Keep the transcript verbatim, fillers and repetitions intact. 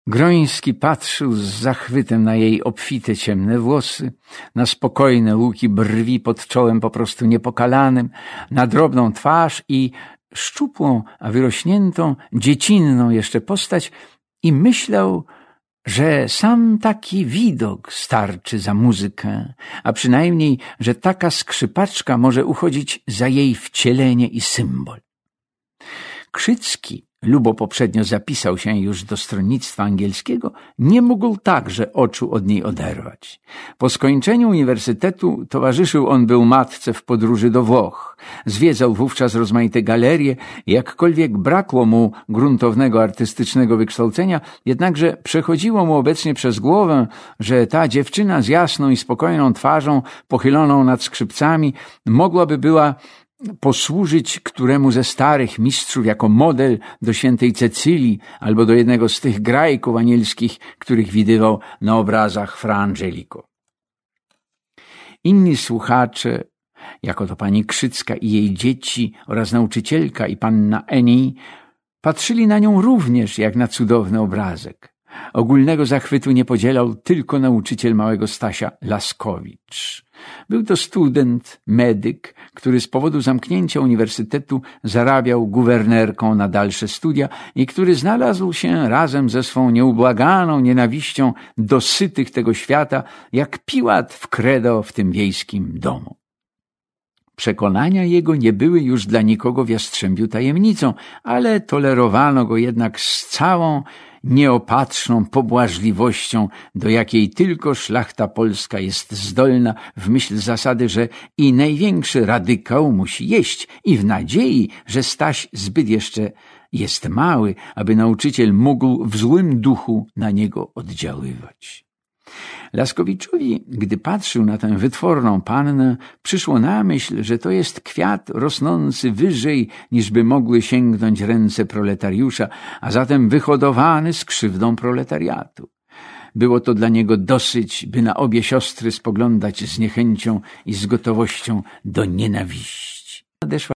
Groński patrzył z zachwytem na jej obfite ciemne włosy, na spokojne łuki brwi pod czołem po prostu niepokalanym, na drobną twarz i szczupłą, a wyrośniętą, dziecinną jeszcze postać i myślał, że sam taki widok starczy za muzykę, a przynajmniej, że taka skrzypaczka może uchodzić za jej wcielenie i symbol. Krzycki, lubo poprzednio zapisał się już do stronnictwa angielskiego, nie mógł także oczu od niej oderwać. Po skończeniu uniwersytetu towarzyszył on był matce w podróży do Włoch. Zwiedzał wówczas rozmaite galerie, jakkolwiek brakło mu gruntownego artystycznego wykształcenia, jednakże przechodziło mu obecnie przez głowę, że ta dziewczyna z jasną i spokojną twarzą, pochyloną nad skrzypcami, mogłaby była posłużyć któremu ze starych mistrzów jako model do świętej Cecylii albo do jednego z tych grajków anielskich, których widywał na obrazach Fra Angelico. Inni słuchacze, jako to pani Krzycka i jej dzieci oraz nauczycielka i panna Eni, patrzyli na nią również jak na cudowny obrazek. Ogólnego zachwytu nie podzielał tylko nauczyciel małego Stasia Laskowicz. Był to student, medyk, który z powodu zamknięcia uniwersytetu zarabiał guwernerką na dalsze studia i który znalazł się razem ze swą nieubłaganą nienawiścią do sytych tego świata, jak Piłat w credo w tym wiejskim domu. Przekonania jego nie były już dla nikogo w Jastrzębiu tajemnicą, ale tolerowano go jednak z całą nieopatrzną pobłażliwością, do jakiej tylko szlachta polska jest zdolna w myśl zasady, że i największy radykał musi jeść i w nadziei, że Staś zbyt jeszcze jest mały, aby nauczyciel mógł w złym duchu na niego oddziaływać. Laskowiczowi, gdy patrzył na tę wytworną pannę, przyszło na myśl, że to jest kwiat rosnący wyżej, niż by mogły sięgnąć ręce proletariusza, a zatem wyhodowany z krzywdą proletariatu. Było to dla niego dosyć, by na obie siostry spoglądać z niechęcią i z gotowością do nienawiści. Nadeszła